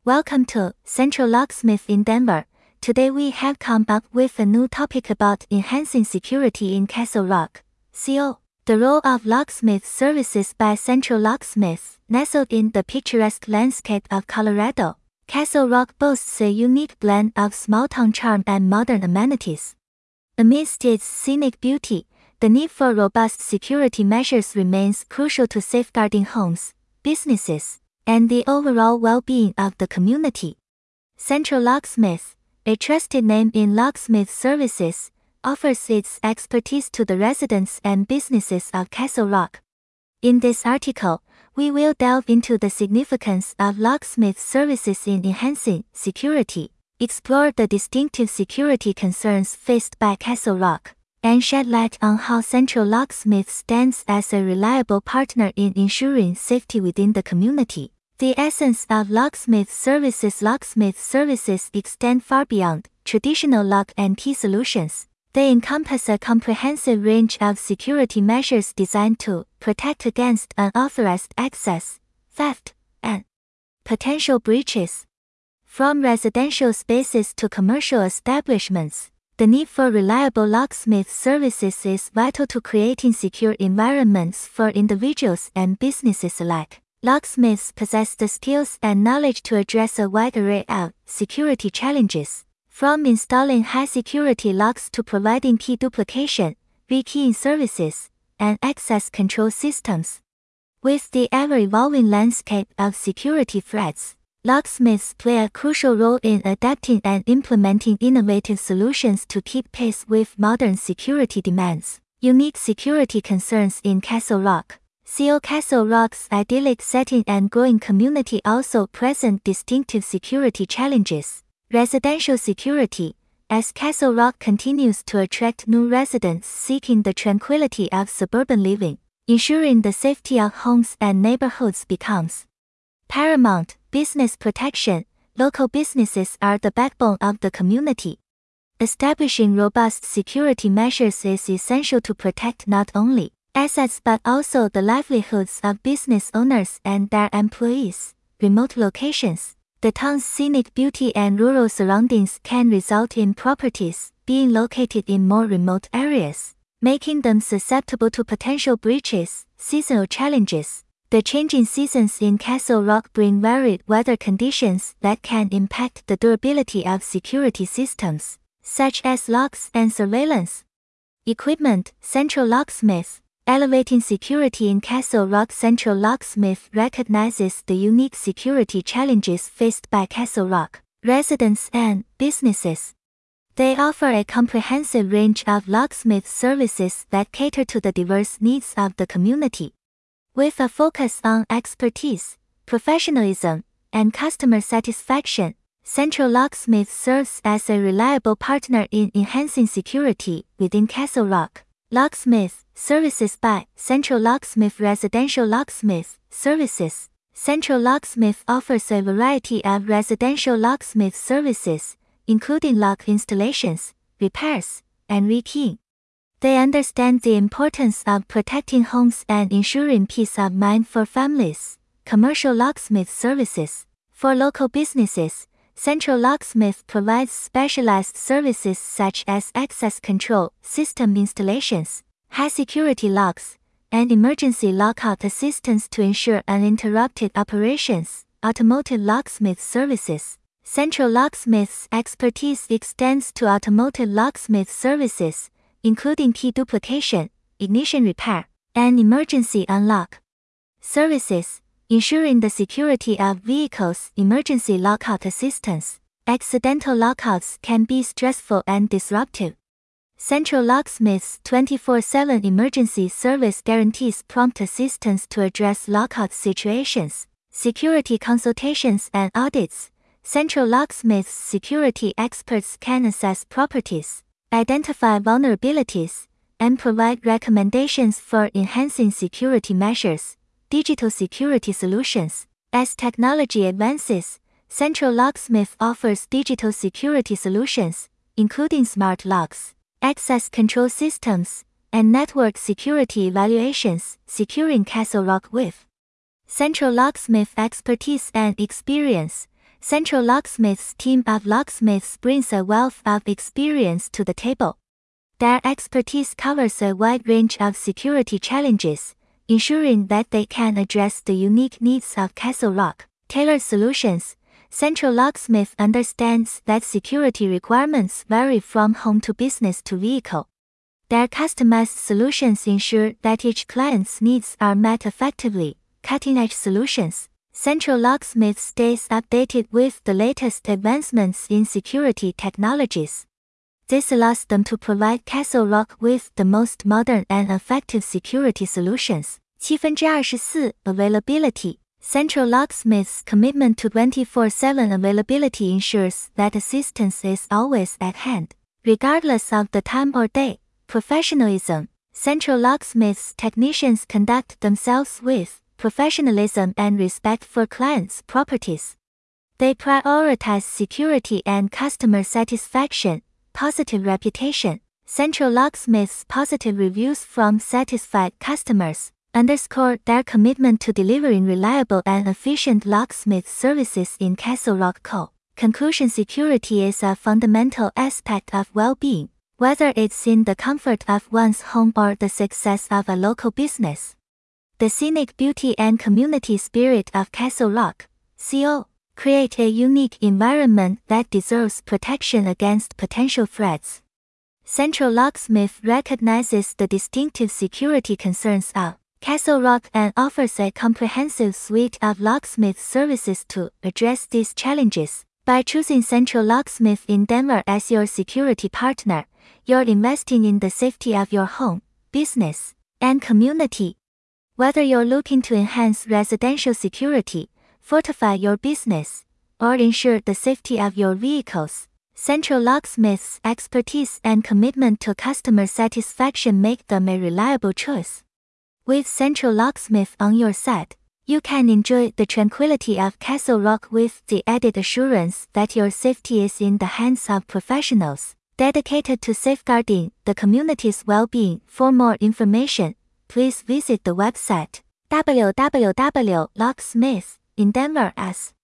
Welcome to Central Locksmith in Denver. Today we have come up with a new topic about enhancing security in Castle Rock. CO. The role of locksmith services by Central Locksmith. Nestled in the picturesque landscape of Colorado, Castle Rock boasts a unique blend of small-town charm and modern amenities. Amidst its scenic beauty, the need for robust security measures remains crucial to safeguarding homes, businesses, and the overall well-being of the community. Central Locksmith, a trusted name in locksmith services, offers its expertise to the residents and businesses of Castle Rock. In this article, we will delve into the significance of locksmith services in enhancing security, explore the distinctive security concerns faced by Castle Rock, and shed light on how Central Locksmith stands as a reliable partner in ensuring safety within the community. The essence of locksmith services extend far beyond traditional lock and key solutions. They encompass a comprehensive range of security measures designed to protect against unauthorized access, theft, and potential breaches. From residential spaces to commercial establishments, the need for reliable locksmith services is vital to creating secure environments for individuals and businesses alike. Locksmiths possess the skills and knowledge to address a wide array of security challenges, from installing high-security locks to providing key duplication, rekeying services, and access control systems. With the ever-evolving landscape of security threats, locksmiths play a crucial role in adapting and implementing innovative solutions to keep pace with modern security demands. Unique security concerns in Castle Rock. Castle Rock's idyllic setting and growing community also present distinctive security challenges. Residential security. As Castle Rock continues to attract new residents seeking the tranquility of suburban living, ensuring the safety of homes and neighborhoods becomes paramount. Business protection. Local businesses are the backbone of the community. Establishing robust security measures is essential to protect not only assets but also the livelihoods of business owners and their employees. Remote locations. The town's scenic beauty and rural surroundings can result in properties being located in more remote areas, making them susceptible to potential breaches. Seasonal challenges. The changing seasons in Castle Rock bring varied weather conditions that can impact the durability of security systems, such as locks and surveillance. Equipment. Central Locksmith. Elevating security in Castle Rock. Central Locksmith recognizes the unique security challenges faced by Castle Rock residents and businesses. They offer a comprehensive range of locksmith services that cater to the diverse needs of the community. With a focus on expertise, professionalism, and customer satisfaction, Central Locksmith serves as a reliable partner in enhancing security within Castle Rock. Locksmith services by Central Locksmith. Residential locksmith services. Central Locksmith offers a variety of residential locksmith services, including lock installations, repairs, and rekeying. They understand the importance of protecting homes and ensuring peace of mind for families. Commercial locksmith services. For local businesses, Central Locksmith provides specialized services such as access control system installations, high-security locks, and emergency lockout assistance to ensure uninterrupted operations. Automotive locksmith services. Central Locksmith's expertise extends to automotive locksmith services, including key duplication, ignition repair, and emergency unlock services, ensuring the security of vehicles. Emergency lockout assistance. Accidental lockouts can be stressful and disruptive. Central Locksmith's 24/7 emergency service guarantees prompt assistance to address lockout situations. Security consultations and audits. Central Locksmith's security experts can assess properties, identify vulnerabilities, and provide recommendations for enhancing security measures. Digital security solutions. As technology advances, Central Locksmith offers digital security solutions, including smart locks, access control systems, and network security evaluations. Securing Castle Rock with Central Locksmith expertise and experience. Central Locksmith's team of locksmiths brings a wealth of experience to the table. Their expertise covers a wide range of security challenges, ensuring that they can address the unique needs of Castle Rock. Tailored solutions. Central Locksmith understands that security requirements vary from home to business to vehicle. Their customized solutions ensure that each client's needs are met effectively. Cutting-edge solutions. Central Locksmith stays updated with the latest advancements in security technologies. This allows them to provide Castle Rock with the most modern and effective security solutions. 24 Availability. Central Locksmith's commitment to 24/7 availability ensures that assistance is always at hand, regardless of the time or day. Professionalism. Central Locksmith's technicians conduct themselves with professionalism and respect for clients' properties. They prioritize security and customer satisfaction. Positive reputation. Central Locksmith's positive reviews from satisfied customers underscore their commitment to delivering reliable and efficient locksmith services in Castle Rock Co. Conclusion. Security is a fundamental aspect of well-being, whether it's in the comfort of one's home or the success of a local business. The scenic beauty and community spirit of Castle Rock Co. create a unique environment that deserves protection against potential threats. Central Locksmith recognizes the distinctive security concerns of Castle Rock and offers a comprehensive suite of locksmith services to address these challenges. By choosing Central Locksmith in Denver as your security partner, you're investing in the safety of your home, business, and community. Whether you're looking to enhance residential security, fortify your business, or ensure the safety of your vehicles, Central Locksmith's expertise and commitment to customer satisfaction make them a reliable choice. With Central Locksmith on your side, you can enjoy the tranquility of Castle Rock with the added assurance that your safety is in the hands of professionals dedicated to safeguarding the community's well-being. For more information, please visit the website www.locksmith.in Denver.us.